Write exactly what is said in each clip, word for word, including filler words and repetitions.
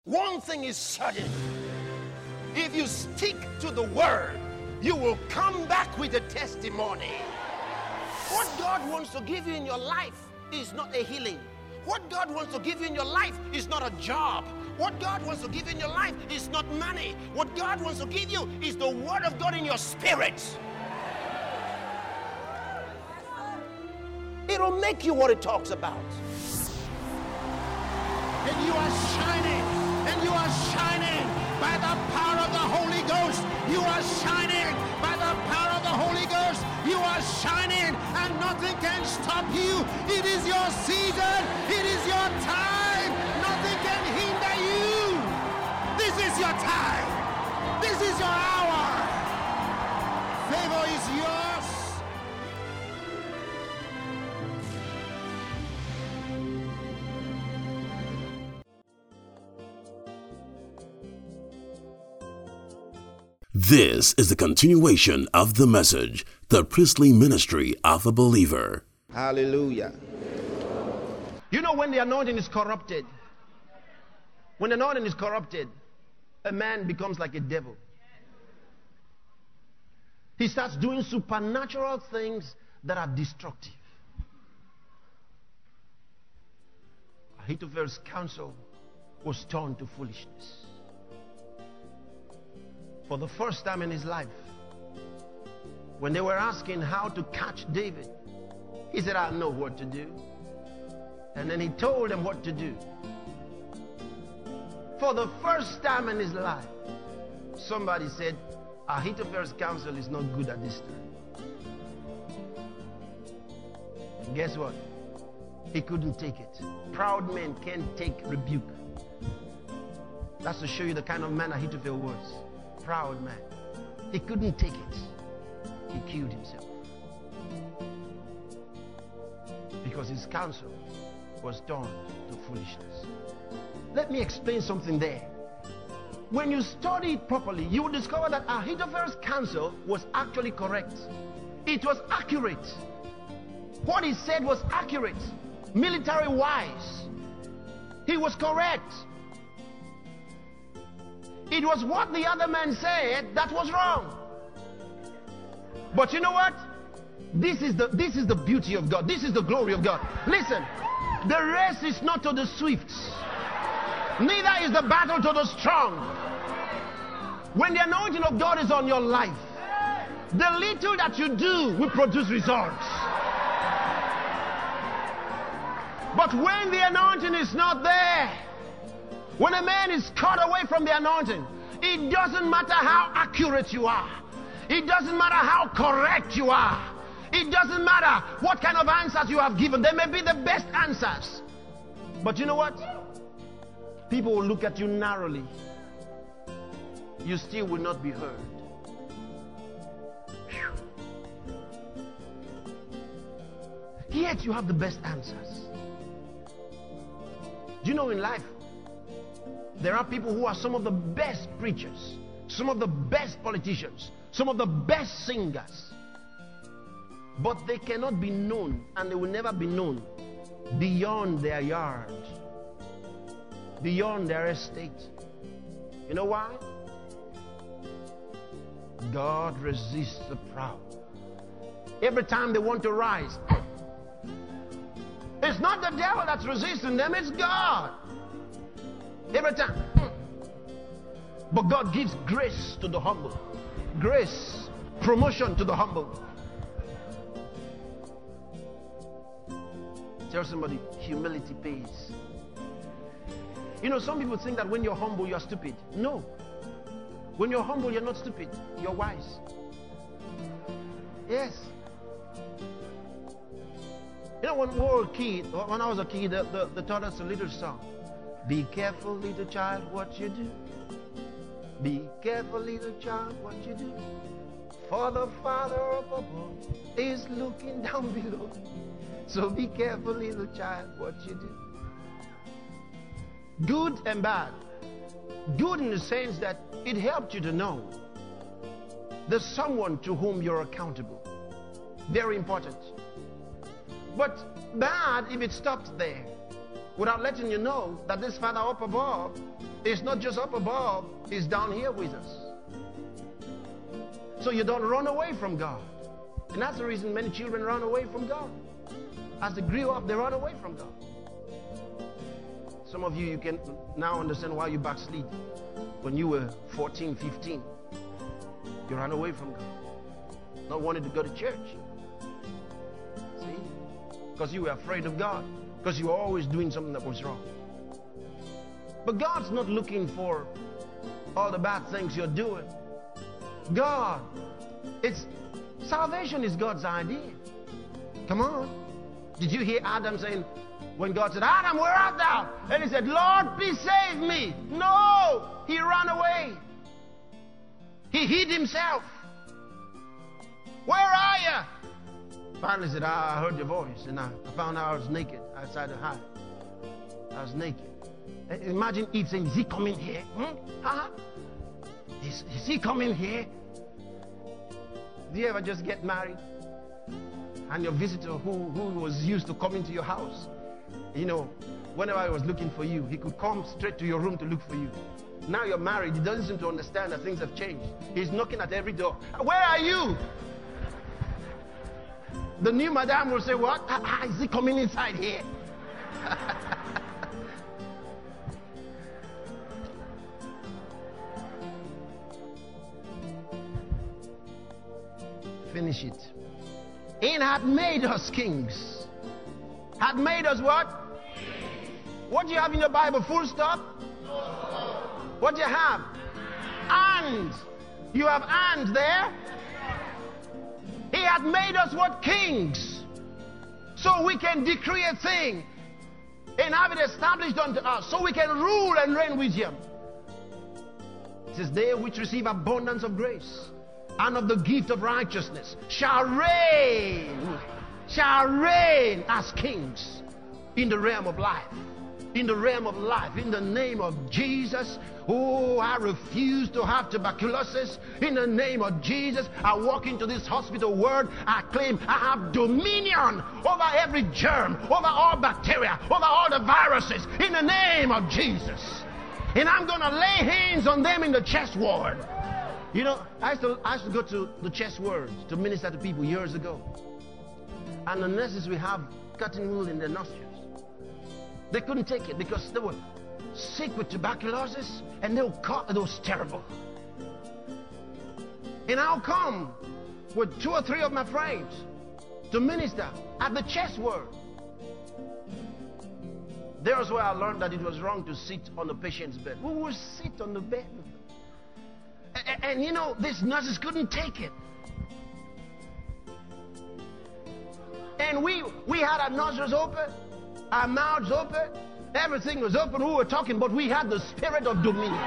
One thing is certain. If you stick to the word, you will come back with a testimony. What God wants to give you in your life is not a healing. What God wants to give you in your life is not a job. What God wants to give you in your life is not money. What God wants to give you is the word of God in your spirit. It'll make you what it talks about. And you are shining, and you are shining by the power of the Holy Ghost. You are shining by the power of the Holy Ghost. You are shining, and nothing can stop you. It is your season. It is your time. Nothing can hinder you. This is your time. This is your hour. Favor is yours. This is the continuation of the message, the priestly ministry of a believer. Hallelujah. You know, when the anointing is corrupted, when the anointing is corrupted, a man becomes like a devil. He starts doing supernatural things that are destructive. Ahithophel's counsel was turned to foolishness. For the first time in his life, when they were asking how to catch David, he said, I know what to do. And then he told them what to do. For the first time in his life, somebody said, Ahithophel's counsel is not good at this time. And guess what? He couldn't take it. Proud men can't take rebuke. That's to show you the kind of man Ahithophel was. Proud man. He couldn't take it. He killed himself. Because his counsel was turned to foolishness. Let me explain something there. When you study it properly, you will discover that Ahithophel's counsel was actually correct. It was accurate. What he said was accurate. Military wise. He was correct. It was what the other man said that was wrong. But you know what? This is the this is the beauty of God. This is the glory of God. Listen, the race is not to the swift, neither is the battle to the strong. When the anointing of God is on your life, the little that you do will produce results. But when the anointing is not there, when a man is cut away from the anointing, it doesn't matter how accurate you are. It doesn't matter how correct you are. It doesn't matter what kind of answers you have given. They may be the best answers. But you know what? People will look at you narrowly. You still will not be heard. Whew. Yet you have the best answers. Do you know in life, there are people who are some of the best preachers, some of the best politicians, some of the best singers. But they cannot be known, and they will never be known beyond their yard, beyond their estate. You know why? God resists the proud. Every time they want to rise, it's not the devil that's resisting them, it's God. Every time. But God gives grace to the humble. Grace, promotion to the humble. Tell somebody, humility pays. You know, some people think that when you're humble, you're stupid. No. When you're humble, you're not stupid. You're wise. Yes. You know, when we were a kid, when I was a kid, they, they, they taught us a little song. Be careful, little child, what you do. Be careful, little child, what you do. For the Father up above is looking down below. So be careful, little child, what you do. Good and bad. Good in the sense that it helped you to know there's someone to whom you're accountable. Very important. But bad if it stops there. without letting you know that this Father up above is not just up above, he's down here with us. So you don't run away from God. And that's the reason many children run away from God. As they grew up, they run away from God. Some of you, you can now understand why you backslid. When you were fourteen, fifteen, you ran away from God. Not wanting to go to church. See? Because you were afraid of God. Because you were always doing something that was wrong. But God's not looking for all the bad things you're doing. God, it's salvation is God's idea. Come on. Did you hear Adam saying, when God said, Adam, where art thou? And he said, Lord, please save me. No, he ran away. He hid himself. Where are you? Finally said, ah, I heard your voice, and I found out I was naked. I decided to hide. I was naked. Imagine Eve saying, is he coming here? Hmm? Huh? Is, is he coming here? Do you ever just get married and your visitor who, who was used to coming to your house, you know, whenever he was looking for you, he could come straight to your room to look for you. Now you're married, he doesn't seem to understand that things have changed. He's knocking at every door. Where are you? The new madam will say, what? Ah, is he coming inside here? Finish it. And had made us kings. Had made us what? What do you have in your Bible? Full stop? What do you have? And. You have and there? He had made us what? Kings. So we can decree a thing and have it established unto us. So we can rule and reign with him. It says, they which receive abundance of grace and of the gift of righteousness shall reign, shall reign as kings in the realm of life. In the realm of life, in the name of Jesus. Oh, I refuse to have tuberculosis. In the name of Jesus, I walk into this hospital ward. I claim I have dominion over every germ, over all bacteria, over all the viruses, in the name of Jesus. And I'm going to lay hands on them in the chest ward. You know, I used to, I used to go to the chest wards to minister to people years ago. And the nurses will have cotton wool in their nostrils. They couldn't take it because they were sick with tuberculosis and they were caught. It was terrible. And I'll come with two or three of my friends to minister at the chest ward. There's where I learned that it was wrong to sit on the patient's bed. Who would sit on the bed? And, and you know, these nurses couldn't take it. And we, we had our nostrils open. Our mouths open, everything was open. We were talking, but we had the spirit of dominion.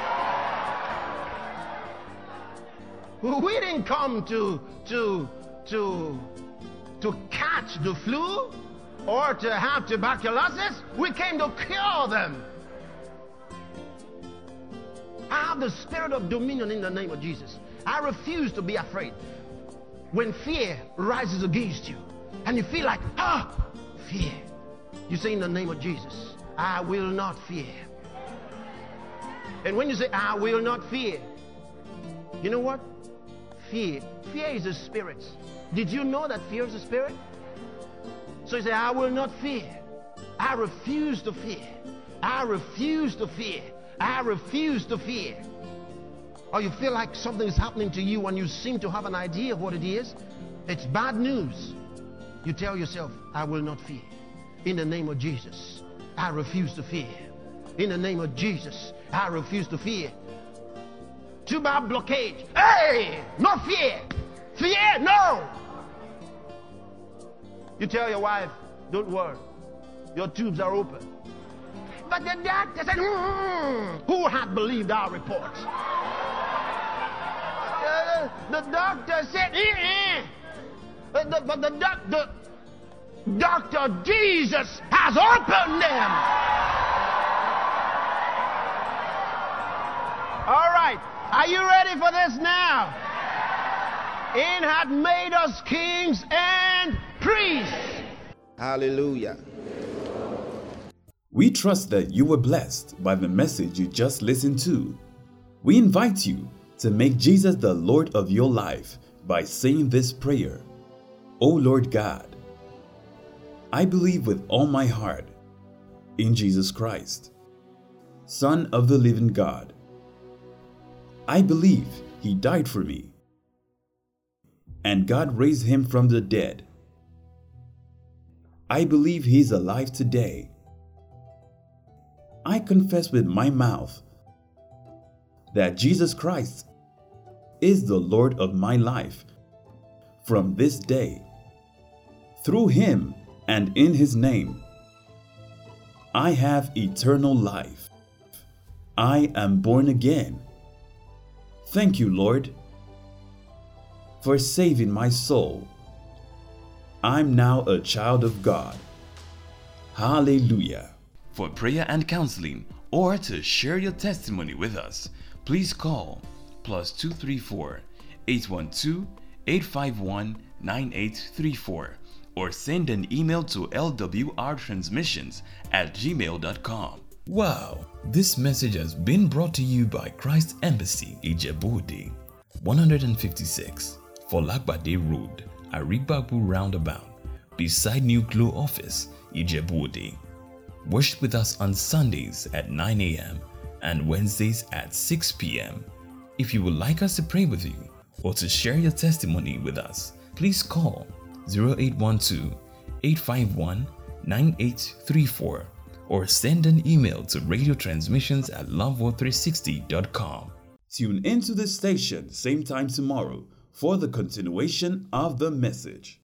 We didn't come to to to to catch the flu or to have tuberculosis. We came to cure them. I have the spirit of dominion in the name of Jesus. I refuse to be afraid. When fear rises against you and you feel like, ah, fear. You say in the name of Jesus, I will not fear. And when you say, I will not fear, you know what? Fear. Fear is a spirit. Did you know that fear is a spirit? So you say, I will not fear. I refuse to fear. I refuse to fear. I refuse to fear. Or you feel like something is happening to you and you seem to have an idea of what it is. It's bad news. You tell yourself, I will not fear. In the name of Jesus, I refuse to fear. In the name of Jesus, I refuse to fear. Tuber blockage. Hey, no fear. Fear, no. You tell your wife, don't worry. Your tubes are open. But the doctor said, hmm, who had believed our reports? Uh, the doctor said, eh, eh. But the, but the doctor... Doctor Jesus has opened them. All right. Are you ready for this now? And had made us kings and priests. Hallelujah. We trust that you were blessed by the message you just listened to. We invite you to make Jesus the Lord of your life by saying this prayer. O Lord God, I believe with all my heart in Jesus Christ, Son of the living God. I believe He died for me, and God raised Him from the dead. I believe He is alive today. I confess with my mouth that Jesus Christ is the Lord of my life from this day. Through Him and in His name, I have eternal life. I am born again. Thank you, Lord, for saving my soul. I'm now a child of God. Hallelujah. For prayer and counseling, or to share your testimony with us, please call plus two three four, eight one two, eight five one, nine eight three four or send an email to l w r transmissions at gmail dot com. Wow, this message has been brought to you by Christ Embassy, Ijebu-Ode, one fifty-six, Folagbade Road, Arigbabu Roundabout, beside New Glow Office, Ijebu-Ode. Worship with us on Sundays at nine a m and Wednesdays at six p m If you would like us to pray with you or to share your testimony with us, please call zero eight one two, eight five one, nine eight three four or send an email to radio transmissions at love world three sixty dot com. Tune into this station same time tomorrow for the continuation of the message.